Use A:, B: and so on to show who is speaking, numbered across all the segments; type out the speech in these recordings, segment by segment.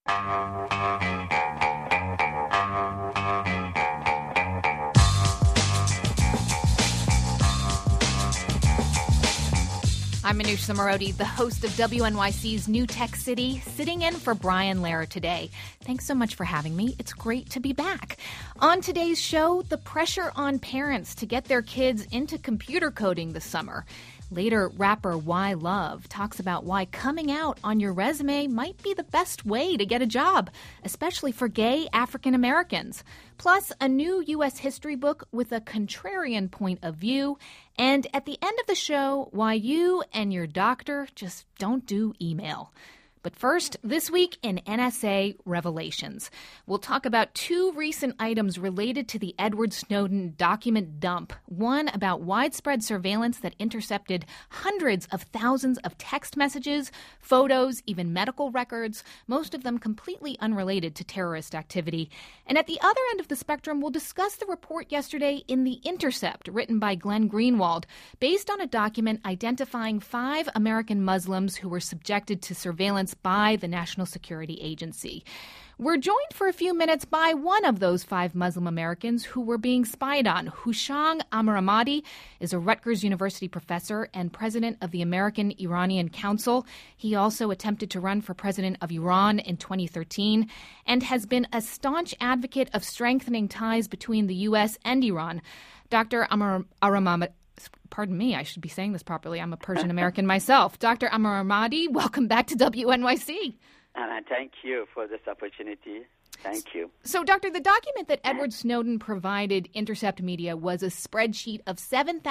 A: I'm Manoush Zomorodi, the host of WNYC's New Tech City, sitting in for Brian Lehrer today. Thanks so much for having me. It's great to be back. On today's show, the pressure on parents to get their kids into computer coding this summer. Later, rapper Y Love talks about why coming out on your resume might be the best way to get a job, especially for gay African Americans. Plus, a new U.S. history book with a contrarian point of view. And at the end of the show, why you and your doctor just don't do email. But first, this week in NSA Revelations, we'll talk about two recent items related to the Edward Snowden document dump. One about widespread surveillance that intercepted hundreds of thousands of text messages, photos, even medical records, most of them completely unrelated to terrorist activity. And at the other end of the spectrum, we'll discuss the report yesterday in The Intercept, written by Glenn Greenwald, based on a document identifying 5 American Muslims who were subjected to surveillance by the National Security Agency. We're joined for a few minutes by one of those 5 Muslim Americans who were being spied on. Hushang Amirahmadi is a Rutgers University professor and president of the American Iranian Council. He also attempted to run for president of Iran in 2013 and has been a staunch advocate of strengthening ties between the U.S. and Iran. Dr. Amirahmadi, pardon me, I should be saying this properly. I'm a Persian American myself. Dr. Amirahmadi, welcome back to WNYC.
B: Thank you for this opportunity. Thank you.
A: So, Doctor, the document that Edward Snowden provided Intercept Media was a spreadsheet of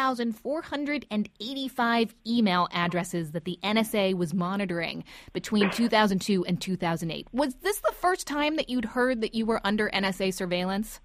A: 7,485 email addresses that the NSA was monitoring between 2002 and 2008. Was this the first time that you'd heard that you were under NSA surveillance?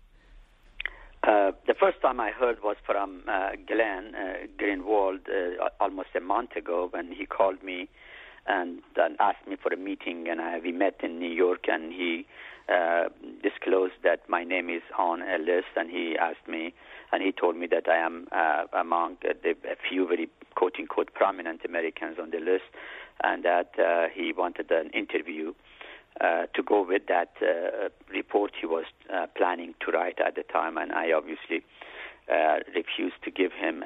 B: The first time I heard was from Glenn Greenwald almost a month ago when he called me and asked me for a meeting, and we met in New York, and he disclosed that my name is on a list, and he asked me, and he told me that I am among a few very quote-unquote prominent Americans on the list, and that he wanted an interview to go with that report he was planning to write at the time, and I obviously refused to give him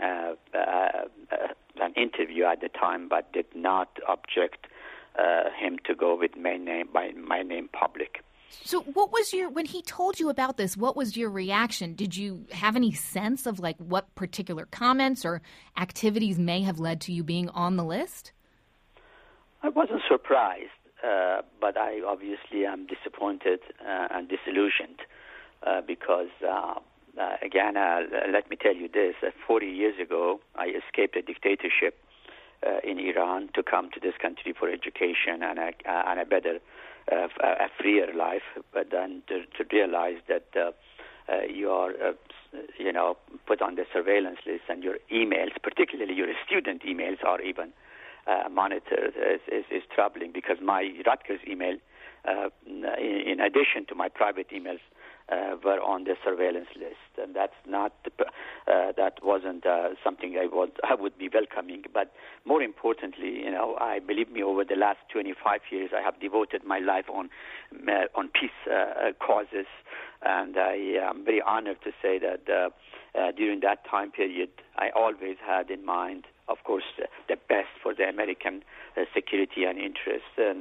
B: an interview at the time, but did not object him to go with my name public.
A: So what was when he told you about this, what was your reaction? Did you have any sense of what particular comments or activities may have led to you being on the list?
B: I wasn't surprised. But I obviously am disappointed and disillusioned because, again, let me tell you this. 40 years ago, I escaped a dictatorship in Iran to come to this country for education and a better, a freer life. But then to realize that you are, put on the surveillance list and your emails, particularly your student emails, are even monitored is troubling, because my Rutgers email, in addition to my private emails, were on the surveillance list, and that wasn't something I would be welcoming. But more importantly, I believe me, over the last 25 years, I have devoted my life on peace causes, and I am very honored to say that during that time period, I always had in mind, of course, the best for the American security and interests, and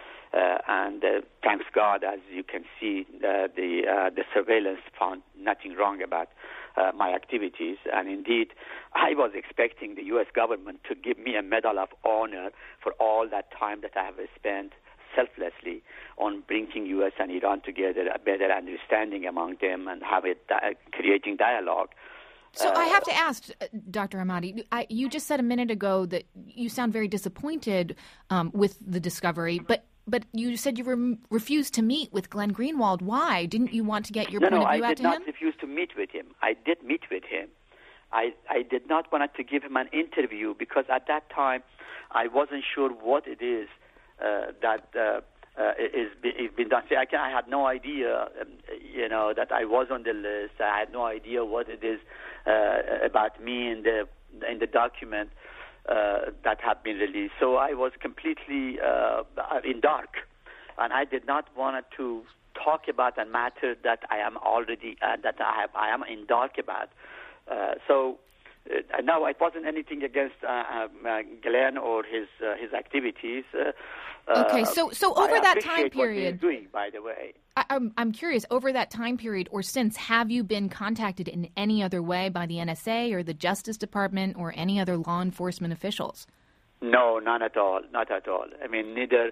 B: thanks God, as you can see, the surveillance found nothing wrong about my activities, and indeed, I was expecting the U.S. government to give me a Medal of Honor for all that time that I have spent selflessly on bringing U.S. and Iran together, a better understanding among them, and creating dialogue.
A: So I have to ask, Dr. Ahmadi, you just said a minute ago that you sound very disappointed with the discovery, but you said you refused to meet with Glenn Greenwald. Why? Didn't you want to get your point of view out to him?
B: No, I did not refuse to meet with him. I did meet with him. I did not want to give him an interview because at that time I wasn't sure what it is that is been done. See, I had no idea, that I was on the list. I had no idea what it is about me in the document that had been released. So I was completely in dark. and I did not want to talk about a matter that I am already I am in dark about. No, it wasn't anything against Glenn or his activities.
A: Okay, so over that time period,
B: what he's doing, by the way.
A: I'm curious, over that time period or since, have you been contacted in any other way by the NSA or the Justice Department or any other law enforcement officials?
B: No, none at all. Not at all. I mean, neither.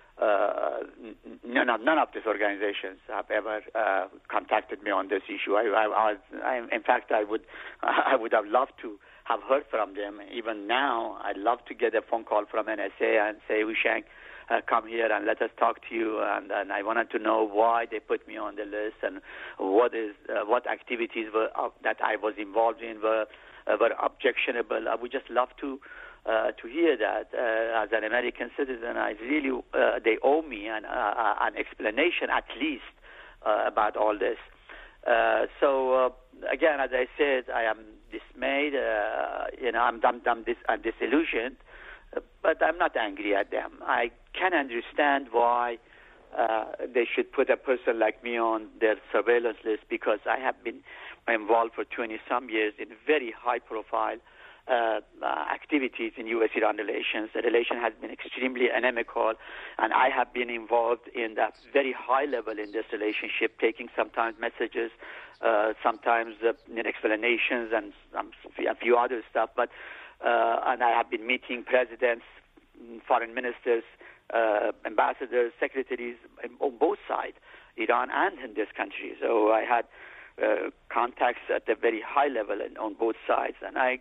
B: None of these organizations have ever contacted me on this issue. In fact, I would have loved to have heard from them. Even now, I'd love to get a phone call from NSA and say, Hushank, come here and let us talk to you. And I wanted to know why they put me on the list and what activities that I was involved in were objectionable. I would just love to hear that. As an American citizen, I really they owe me an explanation at least about all this. So again, as I said, I am dismayed. I'm disillusioned, but I'm not angry at them. I can understand why they should put a person like me on their surveillance list, because I have been involved for 20-some years in very high-profile activities in U.S.-Iran relations. The relation has been extremely inimical, and I have been involved in that very high level in this relationship, taking sometimes messages, sometimes explanations, and a few other stuff. But and I have been meeting presidents, foreign ministers, ambassadors, secretaries on both sides, Iran and in this country. So I had contacts at a very high level on both sides, and I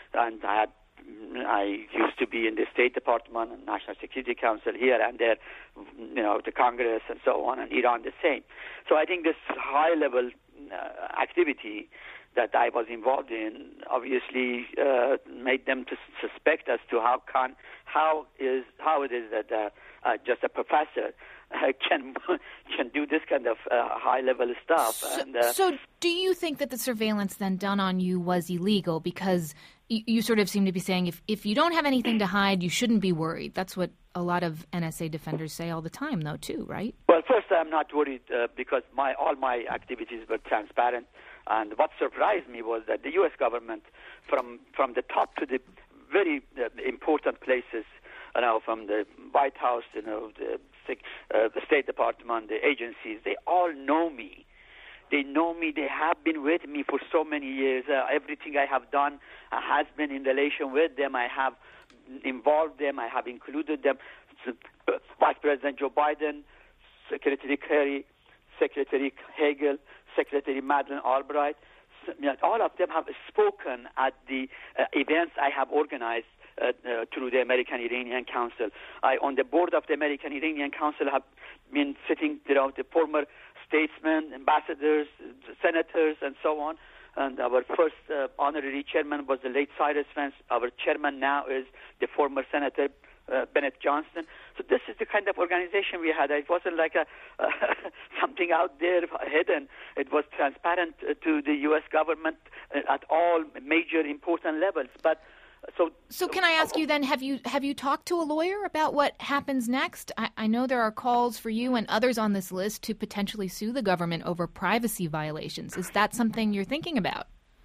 B: used to be in the State Department and National Security Council here and there, the Congress and so on, and Iran the same. So I think this high-level activity that I was involved in obviously made them to suspect as to how it is that just a professor can do this kind of high-level stuff.
A: So do you think that the surveillance then done on you was illegal? Because you sort of seem to be saying if you don't have anything to hide, you shouldn't be worried. That's what a lot of NSA defenders say all the time, though, too, right?
B: Well, first, I'm not worried because all my activities were transparent. And what surprised me was that the U.S. government, from the top to the very important places, from the White House, the State Department, the agencies, they all know me. They know me. They have been with me for so many years. Everything I have done has been in relation with them. I have involved them. I have included them. Vice President Joe Biden, Secretary Kerry, Secretary Hagel, Secretary Madeleine Albright, all of them have spoken at the events I have organized through the American-Iranian Council. On the board of the American-Iranian Council have been sitting, the former statesmen, ambassadors, senators, and so on. And our first honorary chairman was the late Cyrus Vance. Our chairman now is the former Senator Bennett Johnston. So this is the kind of organization we had. It wasn't like something out there hidden. It was transparent to the U.S. government at all major important levels. But So
A: can I ask you then, have you talked to a lawyer about what happens next? I know there are calls for you and others on this list to potentially sue the government over privacy violations. Is that something you're thinking about?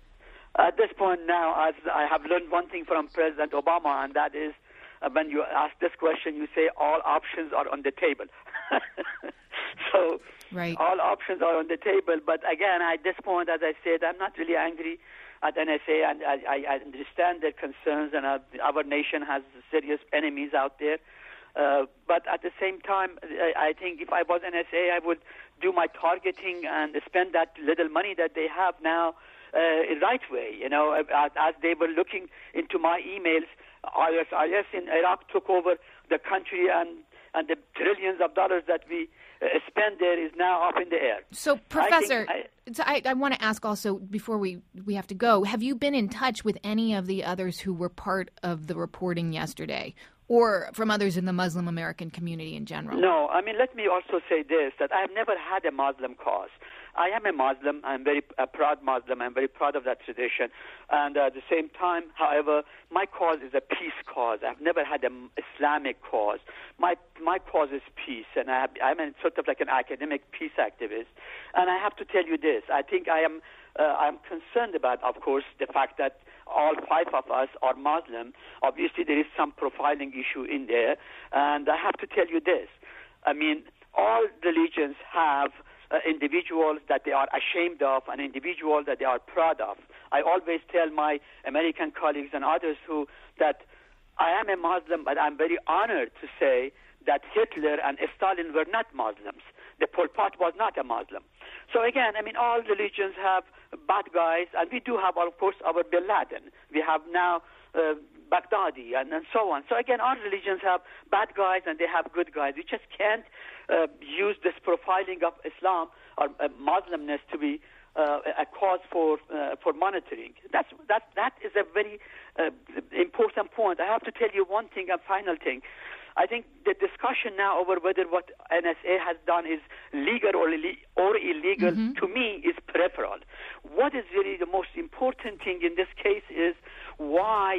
B: At this point now, as I have learned one thing from President Obama, and that is when you ask this question, you say all options are on the table. So
A: right.
B: All options are on the table. But again, at this point, as I said, I'm not really angry at NSA, and I understand their concerns, and our nation has serious enemies out there. But at the same time, I think if I was NSA, I would do my targeting and spend that little money that they have now in right way. As they were looking into my emails, ISIS in Iraq took over the country, and the trillions of dollars that we spend there is now up in the air.
A: So, Professor, I want to ask also, before we have to go, have you been in touch with any of the others who were part of the reporting yesterday? or from others in the Muslim American community in general?
B: No, I mean, let me also say this, that I have never had a Muslim cause. I am a Muslim. I'm a proud Muslim. I'm very proud of that tradition. And at the same time, however, my cause is a peace cause. I've never had an Islamic cause. My cause is peace, and I'm sort of like an academic peace activist. And I have to tell you this. I think I'm concerned about, of course, the fact that all five of us are Muslim. Obviously, there is some profiling issue in there. And I have to tell you this. I mean, all religions have individuals that they are ashamed of and individuals that they are proud of. I always tell my American colleagues and others that I am a Muslim, but I'm very honored to say that Hitler and Stalin were not Muslims. The Pol Pot was not a Muslim. So again, I mean, all religions have bad guys, and we do have, of course, our Bin Laden. We have now Baghdadi and so on. So again, all religions have bad guys and they have good guys. We just can't use this profiling of Islam or Muslimness to be a cause for monitoring. That is a very important point. I have to tell you one thing, a final thing. I think the discussion now over whether what NSA has done is legal or illegal, to me, is peripheral. What is really the most important thing in this case is why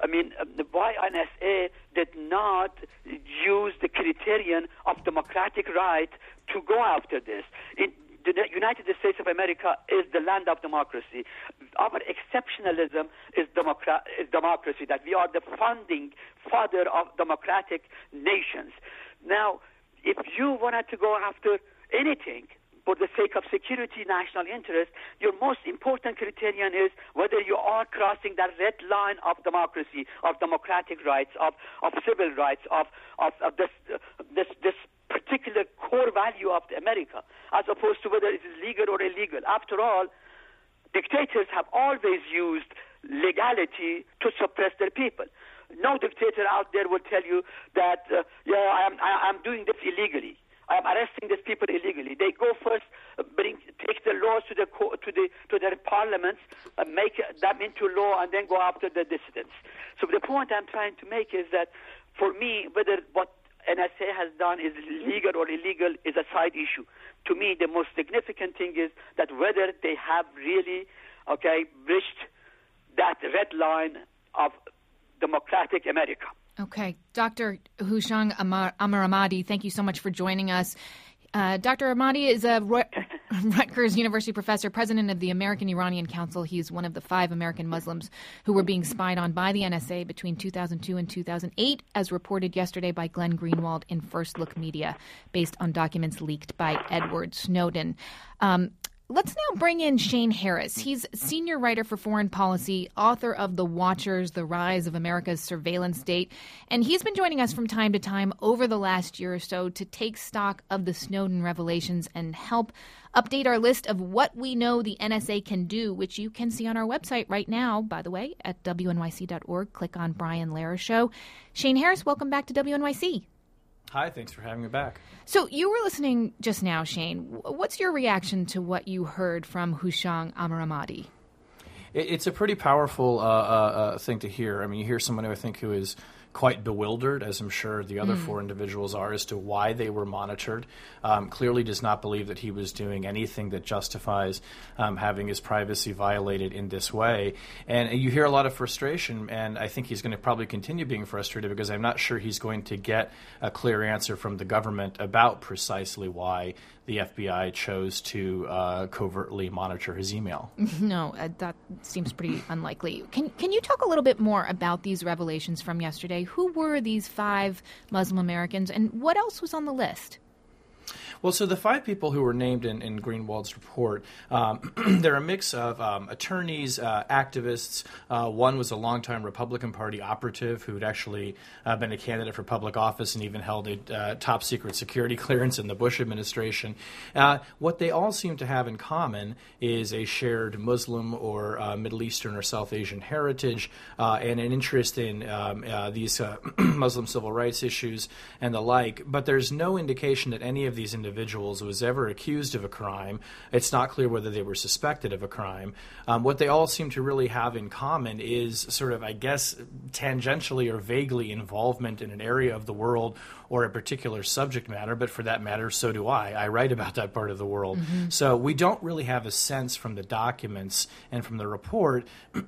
B: NSA did not use the criterion of democratic right to go after this. The United States of America is the land of democracy. Our exceptionalism is democracy, that we are the founding father of democratic nations. Now, if you wanted to go after anything for the sake of security, national interest, your most important criterion is whether you are crossing that red line of democracy, of democratic rights, of civil rights, of this particular core value of America, as opposed to whether it is legal or illegal. After all, dictators have always used legality to suppress their people. No dictator out there will tell you that, I'm doing this illegally. I'm arresting these people illegally. They go first, take the laws to their parliaments, make them into law, and then go after the dissidents. So the point I'm trying to make is that, for me, whether what NSA has done is legal or illegal is a side issue. To me, the most significant thing is that whether they have really, breached that red line of democratic America.
A: Okay. Dr. Hushang Amiramadi, thank you so much for joining us. Dr. Ahmadi is a Rutgers University professor, president of the American Iranian Council. He's one of the 5 American Muslims who were being spied on by the NSA between 2002 and 2008, as reported yesterday by Glenn Greenwald in First Look Media, based on documents leaked by Edward Snowden. Let's now bring in Shane Harris. He's senior writer for foreign policy, author of The Watchers, The Rise of America's Surveillance State. And he's been joining us from time to time over the last year or so to take stock of the Snowden revelations and help update our list of what we know the NSA can do, which you can see on our website right now, by the way, at WNYC.org. Click on Brian Lehrer Show. Shane Harris, welcome back to WNYC.
C: Hi, thanks for having me back.
A: So you were listening just now, Shane. What's your reaction to what you heard from Hushang Amiramadi?
C: It's a pretty powerful thing to hear. I mean, you hear someone who is quite bewildered, as I'm sure the other 4 individuals are, as to why they were monitored. Clearly does not believe that he was doing anything that justifies having his privacy violated in this way. And you hear a lot of frustration, and I think he's going to probably continue being frustrated because I'm not sure he's going to get a clear answer from the government about precisely why the FBI chose to covertly monitor his email.
A: No, that seems pretty unlikely. Can you talk a little bit more about these revelations from yesterday? Who were these 5 Muslim Americans, and what else was on the list?
C: Well, so the 5 people who were named in Greenwald's report, they're a mix of attorneys, activists. One was a longtime Republican Party operative who had actually been a candidate for public office and even held a top-secret security clearance in the Bush administration. What they all seem to have in common is a shared Muslim or Middle Eastern or South Asian heritage and an interest in these Muslim civil rights issues and the like. But there's no indication that any of these individuals individuals was ever accused of a crime. It's not clear whether they were suspected of a crime. What they all seem to really have in common is sort of, I guess, tangentially or vaguely involvement in an area of the world or a particular subject matter, but for that matter, so do I. I write about that part of the world. Mm-hmm. So we don't really have a sense from the documents and from the report,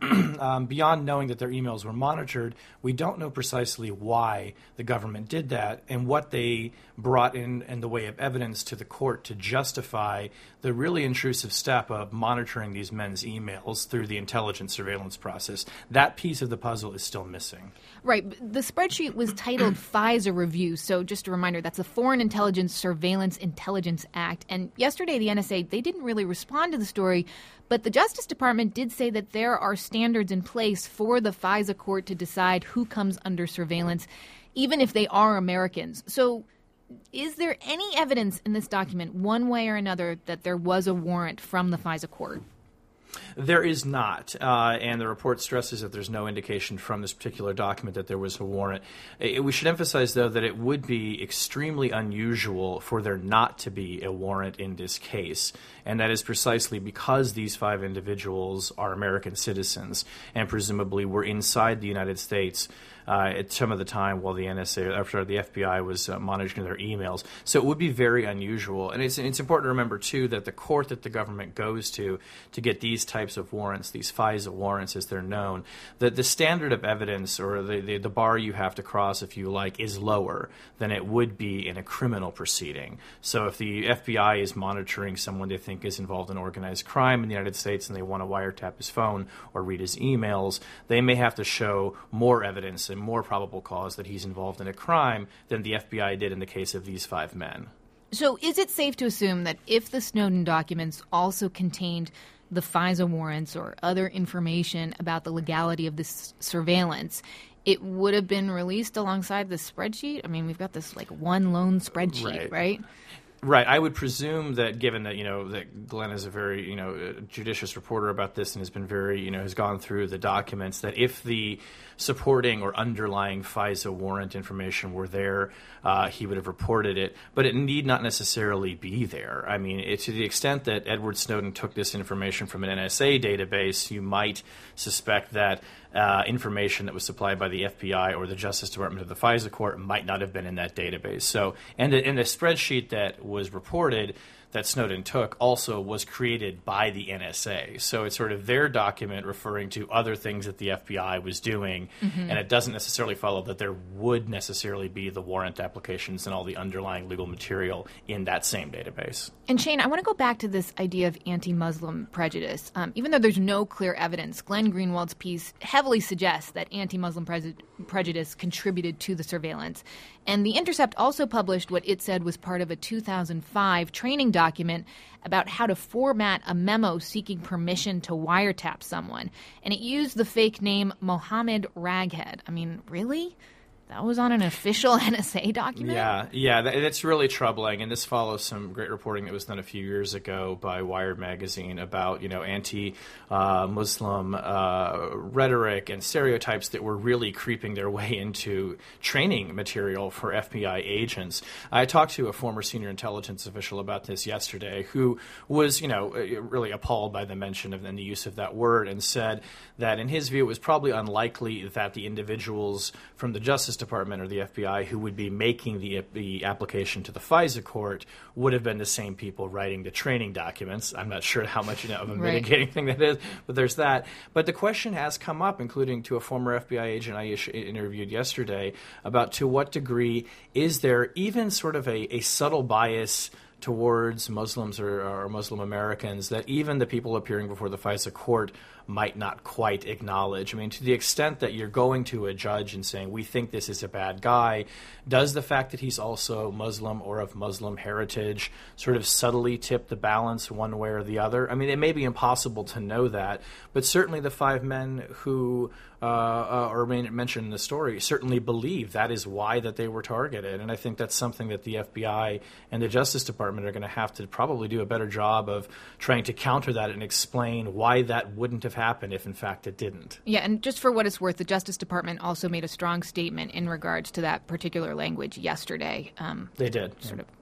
C: beyond knowing that their emails were monitored, we don't know precisely why the government did that and what they brought in the way of evidence to the court to justify the really intrusive step of monitoring these men's emails through the intelligence surveillance process. That piece of the puzzle is still missing.
A: Right. The spreadsheet was titled FISA Review. So just a reminder, that's the Foreign Intelligence Surveillance Intelligence Act. And yesterday, the NSA, they didn't really respond to the story, but the Justice Department did say that there are standards in place for the FISA court to decide who comes under surveillance, even if they are Americans. So is there any evidence in this document, one way or another, that there was a warrant from the FISA court?
C: There is not, and the report stresses that there's no indication from this particular document that there was a warrant. We should emphasize, though, that it would be extremely unusual for there not to be a warrant in this case, and that is precisely because these 5 individuals are American citizens and presumably were inside the United States at some of the time while the NSA, after the FBI was monitoring their emails. So it would be very unusual. And it's important to remember, too, that the court that the government goes to get these types of warrants, these FISA warrants as they're known, that the standard of evidence or the bar you have to cross, if you like, is lower than it would be in a criminal proceeding. So if the FBI is monitoring someone they think is involved in organized crime in the United States and they want to wiretap his phone or read his emails, they may have to show more evidence and more probable cause that he's involved in a crime than the FBI did in the case of these 5 men.
A: So is it safe to assume that if the Snowden documents also contained the FISA warrants or other information about the legality of this surveillance, it would have been released alongside the spreadsheet? I mean, we've got this like one lone spreadsheet, right?
C: Right. I would presume that, given that, that Glenn is a very, judicious reporter about this and has been very, has gone through the documents, that if the supporting or underlying FISA warrant information were there, he would have reported it. But it need not necessarily be there. I mean, to the extent that Edward Snowden took this information from an NSA database, you might suspect that information that was supplied by the FBI or the Justice Department of the FISA court might not have been in that database. So, and in the spreadsheet that was reported that Snowden took also was created by the NSA. So it's sort of their document referring to other things that the FBI was doing, and it doesn't necessarily follow that there would necessarily be the warrant applications and all the underlying legal material in that same database.
A: And Shane, I want to go back to this idea of anti-Muslim prejudice. Even though there's no clear evidence, Glenn Greenwald's piece heavily suggests that anti-Muslim prejudice contributed to the surveillance. And The Intercept also published what it said was part of a 2005 training document about how to format a memo seeking permission to wiretap someone. And it used the fake name Mohammed Raghead. I mean, really? That was on an official NSA document?
C: Yeah, that's really troubling. And this follows some great reporting that was done a few years ago by Wired magazine about, anti-Muslim rhetoric and stereotypes that were really creeping their way into training material for FBI agents. I talked to a former senior intelligence official about this yesterday who was, really appalled by the mention of and the use of that word, and said that in his view it was probably unlikely that the individuals from the Justice Department or the FBI who would be making the application to the FISA court would have been the same people writing the training documents. I'm not sure how much of a mitigating thing that is, but there's that. But the question has come up, including to a former FBI agent I interviewed yesterday, about to what degree is there even sort of a subtle bias towards Muslims or Muslim Americans that even the people appearing before the FISA court might not quite acknowledge. I mean, to the extent that you're going to a judge and saying, we think this is a bad guy, does the fact that he's also Muslim or of Muslim heritage sort of subtly tip the balance one way or the other? I mean, it may be impossible to know that, but certainly the 5 men who are mentioned in the story certainly believe that is why that they were targeted. And I think that's something that the FBI and the Justice Department are going to have to probably do a better job of trying to counter that and explain why that wouldn't have happened if in fact it didn't.
A: Yeah, and just for what it's worth, the Justice Department also made a strong statement in regards to that particular language yesterday.
C: They did.
A: Sort of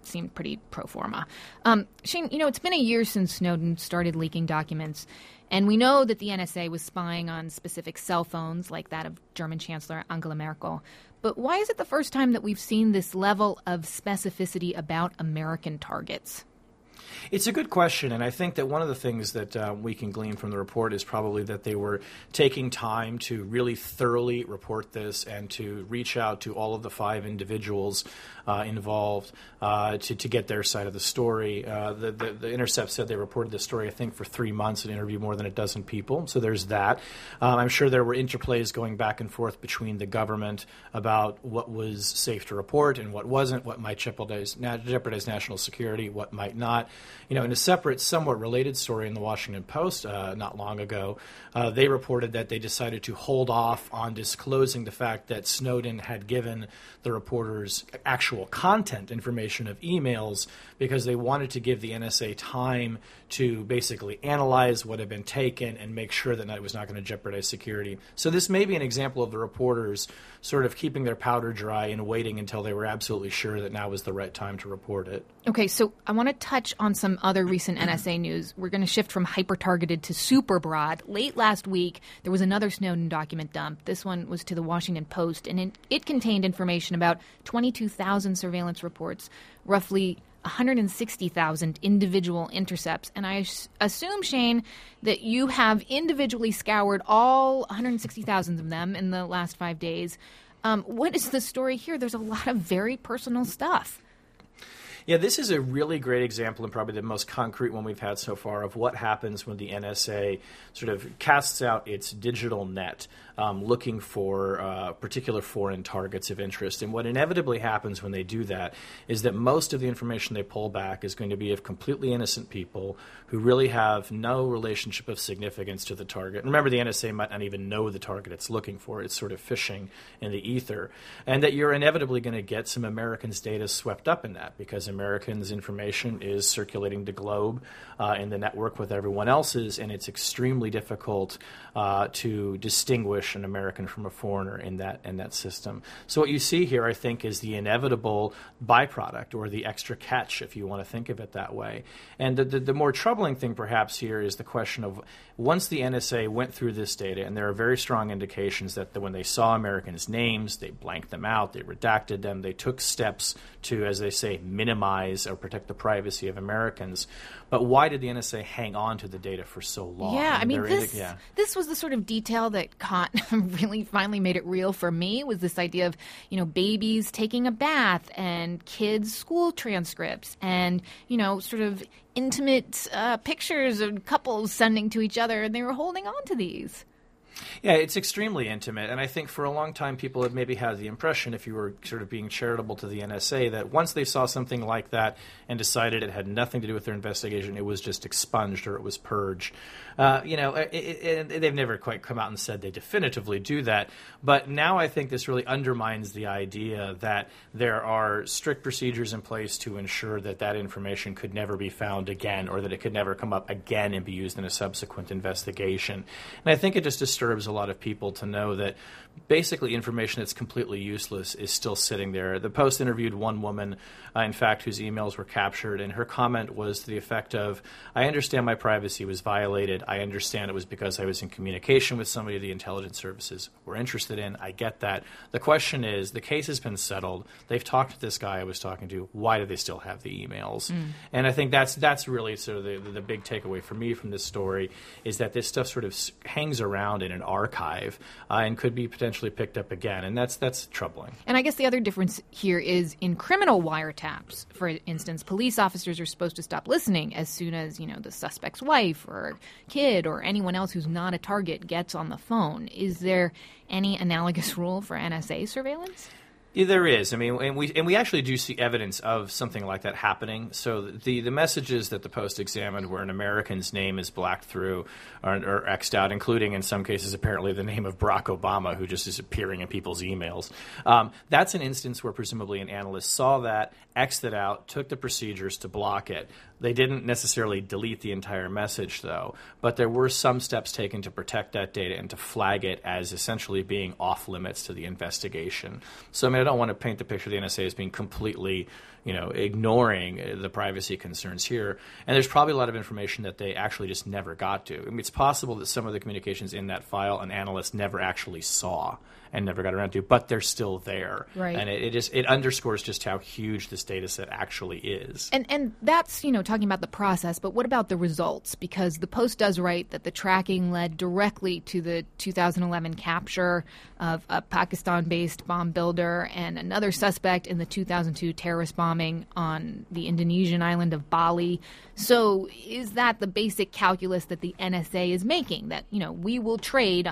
A: seemed pretty pro forma. Shane, it's been a year since Snowden started leaking documents, and we know that the NSA was spying on specific cell phones like that of German Chancellor Angela Merkel. But why is it the first time that we've seen this level of specificity about American targets?
C: It's a good question, and I think that one of the things that we can glean from the report is probably that they were taking time to really thoroughly report this and to reach out to all of the 5 individuals involved to get their side of the story. The Intercept said they reported this story, I think, for 3 months and interviewed more than a dozen people, so there's that. I'm sure there were interplays going back and forth between the government about what was safe to report and what wasn't, what might jeopardize national security, what might not. In a separate, somewhat related story in the Washington Post not long ago, they reported that they decided to hold off on disclosing the fact that Snowden had given the reporters actual content information of emails because they wanted to give the NSA time to basically analyze what had been taken and make sure that it was not going to jeopardize security. So this may be an example of the reporters sort of keeping their powder dry and waiting until they were absolutely sure that now was the right time to report it.
A: Okay, so I want to touch on some other recent NSA news. We're going to shift from hyper-targeted to super broad. Late last week, there was another Snowden document dump. This one was to the Washington Post, and it contained information about 22,000 surveillance reports, roughly 160,000 individual intercepts. And I assume, Shane, that you have individually scoured all 160,000 of them in the last 5 days. What is the story here? There's a lot of very personal stuff.
C: Yeah, this is a really great example and probably the most concrete one we've had so far of what happens when the NSA sort of casts out its digital net looking for particular foreign targets of interest. And what inevitably happens when they do that is that most of the information they pull back is going to be of completely innocent people who really have no relationship of significance to the target. Remember, the NSA might not even know the target it's looking for. It's sort of fishing in the ether. And that you're inevitably going to get some Americans' data swept up in that because Americans' information is circulating the globe in the network with everyone else's, and it's extremely difficult to distinguish an American from a foreigner in that system. So what you see here, I think, is the inevitable byproduct or the extra catch, if you want to think of it that way. And the more troubling thing perhaps here is the question of once the NSA went through this data, and there are very strong indications that when they saw Americans' names, they blanked them out, they redacted them, they took steps to, as they say, minimize or protect the privacy of Americans. But why did the NSA hang on to the data for so long?
A: Yeah, I mean, this was the sort of detail that really finally made it real for me, was this idea of, babies taking a bath and kids' school transcripts and, sort of intimate pictures of couples sending to each other, and they were holding on to these.
C: Yeah, it's extremely intimate, and I think for a long time people have maybe had the impression, if you were sort of being charitable to the NSA, that once they saw something like that and decided it had nothing to do with their investigation, it was just expunged or it was purged. They've never quite come out and said they definitively do that, but now I think this really undermines the idea that there are strict procedures in place to ensure that that information could never be found again or that it could never come up again and be used in a subsequent investigation. And I think it just disturbs a lot of people to know that basically information that's completely useless is still sitting there. The Post interviewed one woman, in fact, whose emails were captured, and her comment was to the effect of, I understand my privacy was violated. I understand it was because I was in communication with somebody the intelligence services were interested in. I get that. The question is, the case has been settled. They've talked to this guy I was talking to. Why do they still have the emails? And I think that's really sort of the big takeaway for me from this story, is that this stuff sort of hangs around in an archive and could be potentially picked up again, and that's troubling.
A: And I guess the other difference here is in criminal wiretaps, for instance, police officers are supposed to stop listening as soon as, the suspect's wife or kid or anyone else who's not a target gets on the phone. Is there any analogous rule for NSA surveillance?
C: Yeah, there is. I mean, and we actually do see evidence of something like that happening. So the messages that the Post examined where an American's name is blacked through or X'd out, including in some cases apparently the name of Barack Obama, who just is appearing in people's emails. That's an instance where presumably an analyst saw that, X'd it out, took the procedures to block it. They didn't necessarily delete the entire message, though, but there were some steps taken to protect that data and to flag it as essentially being off limits to the investigation. So, I mean, I don't want to paint the picture of the NSA as being completely, ignoring the privacy concerns here. And there's probably a lot of information that they actually just never got to. I mean, it's possible that some of the communications in that file an analyst never actually saw and never got around to, but they're still there.
A: Right.
C: And it underscores just how huge this data set actually is.
A: And that's, talking about the process, but what about the results? Because the Post does write that the tracking led directly to the 2011 capture of a Pakistan-based bomb builder and another suspect in the 2002 terrorist bombing on the Indonesian island of Bali. So is that the basic calculus that the NSA is making, that, we will trade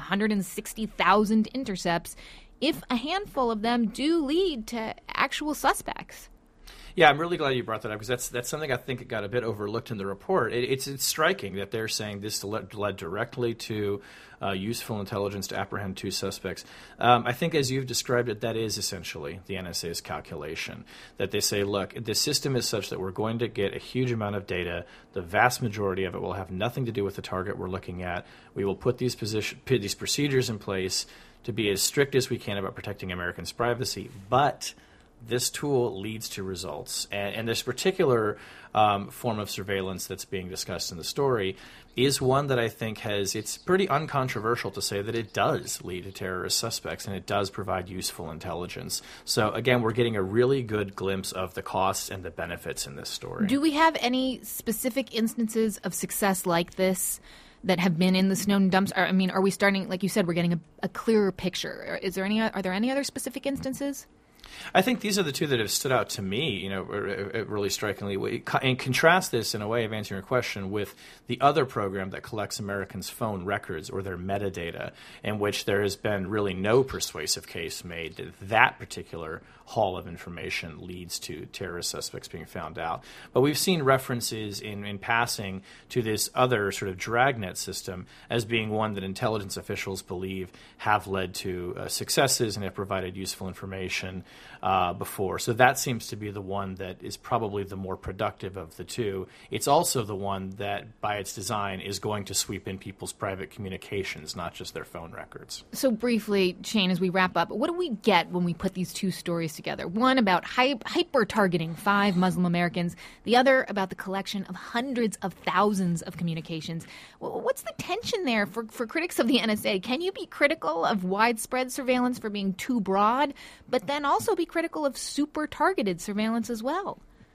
A: 160,000 intercepts if a handful of them do lead to actual suspects?
C: Yeah, I'm really glad you brought that up, because that's something I think got a bit overlooked in the report. It's striking that they're saying this led directly to useful intelligence to apprehend 2 suspects. I think as you've described it, that is essentially the NSA's calculation, that they say, look, the system is such that we're going to get a huge amount of data. The vast majority of it will have nothing to do with the target we're looking at. We will put these procedures in place to be as strict as we can about protecting Americans' privacy, but this tool leads to results. And this particular form of surveillance that's being discussed in the story is one that I think it's pretty uncontroversial to say that it does lead to terrorist suspects, and it does provide useful intelligence. So again, we're getting a really good glimpse of the costs and the benefits in this story.
A: Do we have any specific instances of success like this that have been in the Snowden dumps? I mean, are we starting, like you said, we're getting a clearer picture? Are there any other specific instances?
C: I think these are the 2 that have stood out to me, really strikingly. And contrast this, in a way of answering your question, with the other program that collects Americans' phone records or their metadata, in which there has been really no persuasive case made that that particular haul of information leads to terrorist suspects being found out. But we've seen references in passing to this other sort of dragnet system as being one that intelligence officials believe have led to successes and have provided useful information before. So that seems to be the one that is probably the more productive of the 2. It's also the one that, by its design, is going to sweep in people's private communications, not just their phone records.
A: So briefly, Shane, as we wrap up, what do we get when we put these 2 stories together? One about hyper-targeting 5 Muslim Americans, the other about the collection of hundreds of thousands of communications. What's the tension there for critics of the NSA? Can you be critical of widespread surveillance for being too broad, but then also be critical of super targeted surveillance as well?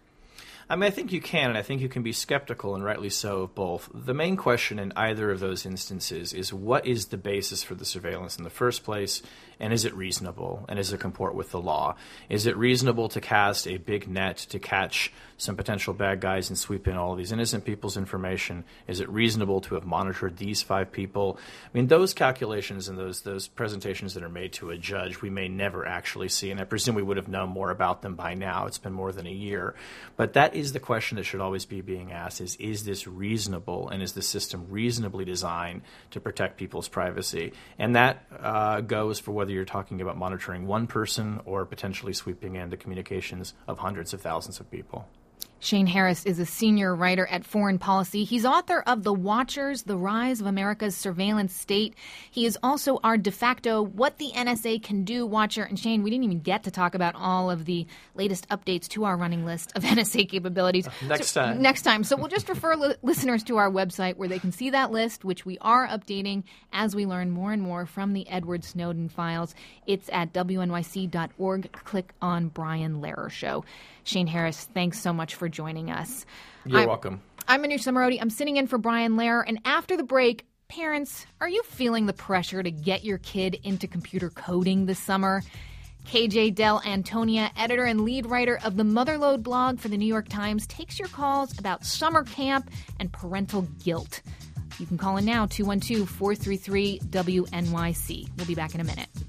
C: I mean, I think you can, and I think you can be skeptical, and rightly so, of both. The main question in either of those instances is, what is the basis for the surveillance in the first place, and is it reasonable, and does it comport with the law? Is it reasonable to cast a big net to catch some potential bad guys and sweep in all of these innocent people's information? Is it reasonable to have monitored these 5 people? I mean, those calculations and those presentations that are made to a judge, we may never actually see, and I presume we would have known more about them by now. It's been more than a year. But that is the question that should always be being asked, is this reasonable, and is the system reasonably designed to protect people's privacy? And that goes for whether you're talking about monitoring one person or potentially sweeping in the communications of hundreds of thousands of people.
A: Shane Harris is a senior writer at Foreign Policy. He's author of The Watchers, The Rise of America's Surveillance State. He is also our de facto What the NSA Can Do watcher. And Shane, we didn't even get to talk about all of the latest updates to our running list of NSA capabilities.
C: Next time.
A: So we'll just refer listeners to our website where they can see that list, which we are updating as we learn more and more from the Edward Snowden files. It's at wnyc.org. Click on Brian Lehrer Show. Shane Harris, thanks so much for joining us.
C: You're welcome.
A: I'm Manoush Zomorodi. I'm sitting in for Brian Lehrer. And after the break, parents, are you feeling the pressure to get your kid into computer coding this summer? KJ Del Antonia, editor and lead writer of the Motherlode blog for the New York Times, takes your calls about summer camp and parental guilt. You can call in now, 212-433-WNYC. We'll be back in a minute.